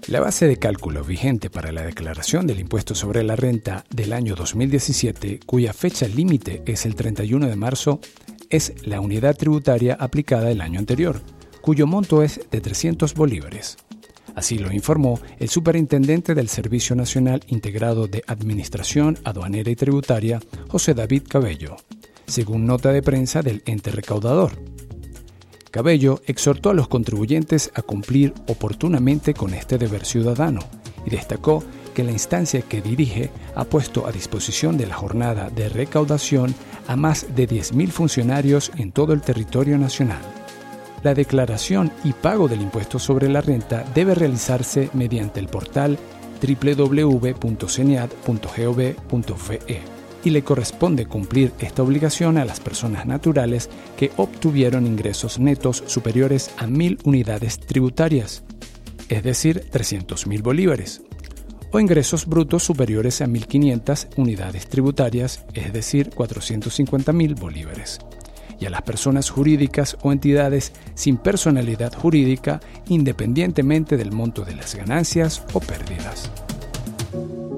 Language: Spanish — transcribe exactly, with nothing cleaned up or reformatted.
La base de cálculo vigente para la declaración del impuesto sobre la renta del año dos mil diecisiete, cuya fecha límite es el treinta y uno de marzo, es la unidad tributaria aplicada el año anterior, cuyo monto es de trescientos bolívares. Así lo informó el superintendente del Servicio Nacional Integrado de Administración Aduanera y Tributaria, José David Cabello, según nota de prensa del ente recaudador. Cabello exhortó a los contribuyentes a cumplir oportunamente con este deber ciudadano y destacó que la instancia que dirige ha puesto a disposición de la jornada de recaudación a más de diez mil funcionarios en todo el territorio nacional. La declaración y pago del impuesto sobre la renta debe realizarse mediante el portal doble u doble u doble u punto cenead punto gov punto fe y le corresponde cumplir esta obligación a las personas naturales que obtuvieron ingresos netos superiores a mil unidades tributarias, es decir, trescientos mil bolívares, o ingresos brutos superiores a mil quinientas unidades tributarias, es decir, cuatrocientos cincuenta mil bolívares, y a las personas jurídicas o entidades sin personalidad jurídica, independientemente del monto de las ganancias o pérdidas.